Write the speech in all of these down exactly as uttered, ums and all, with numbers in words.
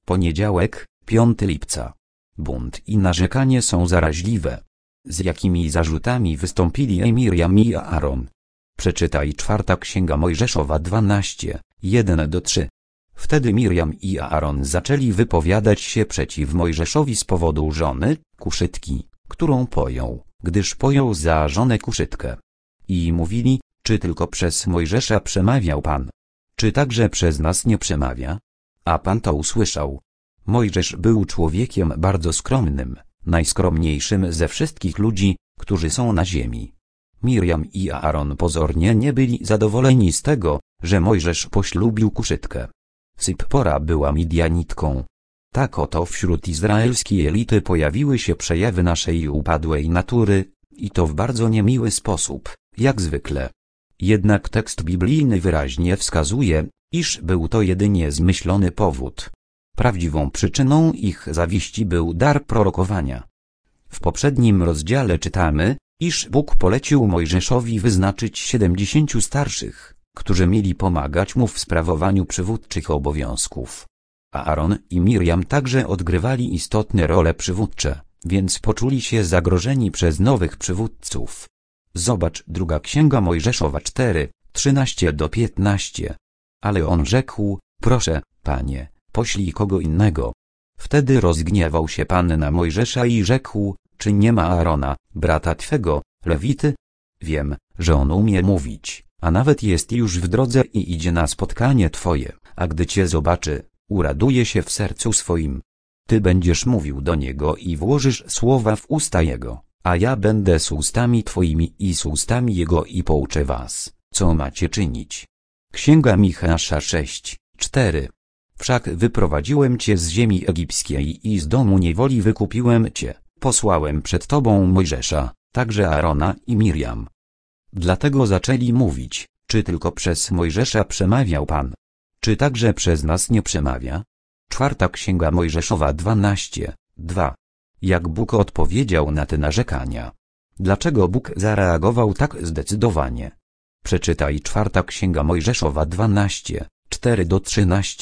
Poniedziałek, piątego lipca. Bunt i narzekanie są zaraźliwe. Z jakimi zarzutami wystąpili Mirjam i Aaron? Przeczytaj czwarta Księga Mojżeszowa dwanaście, jeden do trzech. Wtedy Mirjam i Aaron zaczęli wypowiadać się przeciw Mojżeszowi z powodu żony, Kuszytki, którą pojął, gdyż pojął za żonę Kuszytkę. I mówili, czy tylko przez Mojżesza przemawiał Pan? Czy także przez nas nie przemawia? A Pan to usłyszał. Mojżesz był człowiekiem bardzo skromnym, najskromniejszym ze wszystkich ludzi, którzy są na ziemi. Mirjam i Aaron pozornie nie byli zadowoleni z tego, że Mojżesz poślubił Kuszytkę. Syppora była Midianitką. Tak oto wśród izraelskiej elity pojawiły się przejawy naszej upadłej natury, i to w bardzo niemiły sposób, jak zwykle. Jednak tekst biblijny wyraźnie wskazuje, iż był to jedynie zmyślony powód. Prawdziwą przyczyną ich zawiści był dar prorokowania. W poprzednim rozdziale czytamy, iż Bóg polecił Mojżeszowi wyznaczyć siedemdziesięciu starszych, którzy mieli pomagać mu w sprawowaniu przywódczych obowiązków. Aaron i Mirjam także odgrywali istotne role przywódcze, więc poczuli się zagrożeni przez nowych przywódców. Zobacz druga Księga Mojżeszowa cztery, trzynaście do piętnastu. Ale on rzekł, proszę, Panie, poślij kogo innego. Wtedy rozgniewał się Pan na Mojżesza i rzekł, czy nie ma Aarona, brata twego, Lewity? Wiem, że on umie mówić, a nawet jest już w drodze i idzie na spotkanie twoje, a gdy cię zobaczy, uraduje się w sercu swoim. Ty będziesz mówił do niego i włożysz słowa w usta jego, a ja będę z ustami twoimi i z ustami jego i pouczę was, co macie czynić. Księga Micheasza sześć, cztery. Wszak wyprowadziłem cię z ziemi egipskiej i z domu niewoli wykupiłem cię, posłałem przed tobą Mojżesza, także Aarona i Mirjam. Dlatego zaczęli mówić, czy tylko przez Mojżesza przemawiał Pan? Czy także przez nas nie przemawia? Czwarta Księga Mojżeszowa dwanaście, dwa. Jak Bóg odpowiedział na te narzekania? Dlaczego Bóg zareagował tak zdecydowanie? Przeczytaj czwarta Księga Mojżeszowa dwanaście, cztery do trzynastu.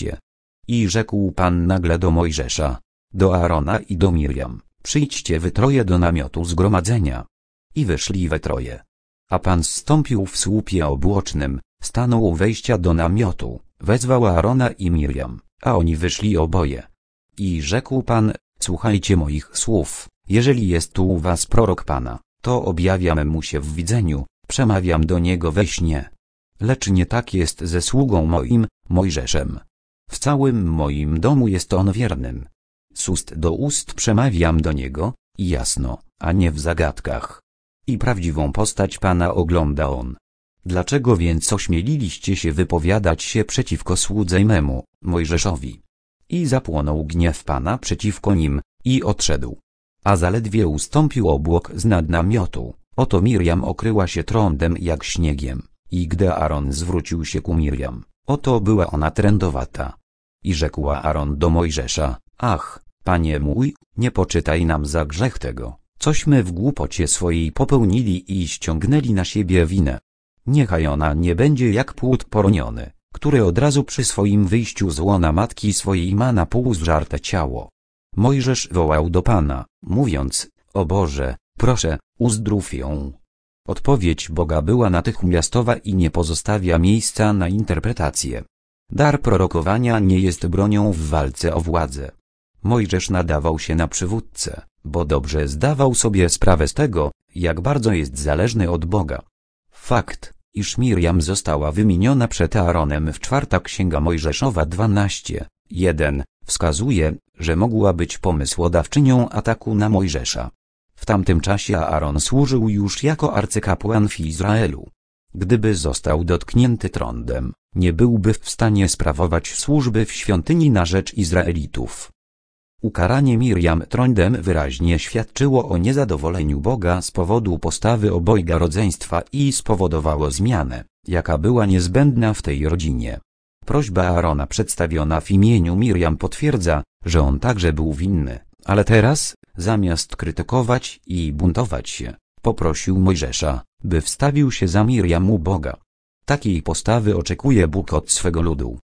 I rzekł Pan nagle do Mojżesza, do Aarona i do Mirjam, przyjdźcie we troje do namiotu zgromadzenia. I wyszli we troje. A Pan zstąpił w słupie obłocznym, stanął u wejścia do namiotu, wezwał Aarona i Mirjam, a oni wyszli oboje. I rzekł Pan, słuchajcie moich słów, jeżeli jest tu u was prorok Pana, to objawiam mu się w widzeniu, przemawiam do niego we śnie. Lecz nie tak jest ze sługą moim, Mojżeszem. W całym moim domu jest on wiernym. Z ust do ust przemawiam do niego, i jasno, a nie w zagadkach. I prawdziwą postać Pana ogląda on. Dlaczego więc ośmieliliście się wypowiadać się przeciwko słudze memu, Mojżeszowi? I zapłonął gniew Pana przeciwko nim, i odszedł. A zaledwie ustąpił obłok z nad namiotu, oto Mirjam okryła się trądem jak śniegiem, i gdy Aaron zwrócił się ku Mirjam, oto była ona trędowata. I rzekła Aaron do Mojżesza, ach, Panie mój, nie poczytaj nam za grzech tego, cośmy w głupocie swojej popełnili i ściągnęli na siebie winę. Niechaj ona nie będzie jak płód poroniony, który od razu przy swoim wyjściu z łona matki swojej ma na pół zżarte ciało. Mojżesz wołał do Pana, mówiąc, o Boże, proszę, uzdrów ją. Odpowiedź Boga była natychmiastowa i nie pozostawia miejsca na interpretację. Dar prorokowania nie jest bronią w walce o władzę. Mojżesz nadawał się na przywódcę, bo dobrze zdawał sobie sprawę z tego, jak bardzo jest zależny od Boga. Fakt, iż Mirjam została wymieniona przed Aaronem w czwarta Księga Mojżeszowa dwanaście, jeden, wskazuje, że mogła być pomysłodawczynią ataku na Mojżesza. W tamtym czasie Aaron służył już jako arcykapłan w Izraelu. Gdyby został dotknięty trądem, nie byłby w stanie sprawować służby w świątyni na rzecz Izraelitów. Ukaranie Mirjam trądem wyraźnie świadczyło o niezadowoleniu Boga z powodu postawy obojga rodzeństwa i spowodowało zmianę, jaka była niezbędna w tej rodzinie. Prośba Aarona przedstawiona w imieniu Mirjam potwierdza, że on także był winny, ale teraz, zamiast krytykować i buntować się, poprosił Mojżesza, by wstawił się za Mirjam u Boga. Takiej postawy oczekuje Bóg od swego ludu.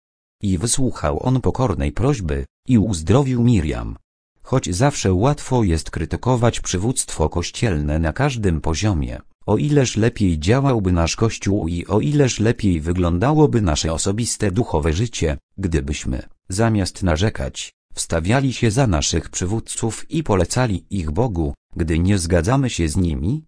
I wysłuchał on pokornej prośby, i uzdrowił Miriam. Choć zawsze łatwo jest krytykować przywództwo kościelne na każdym poziomie, o ileż lepiej działałby nasz Kościół i o ileż lepiej wyglądałoby nasze osobiste duchowe życie, gdybyśmy, zamiast narzekać, wstawiali się za naszych przywódców i polecali ich Bogu, gdy nie zgadzamy się z nimi,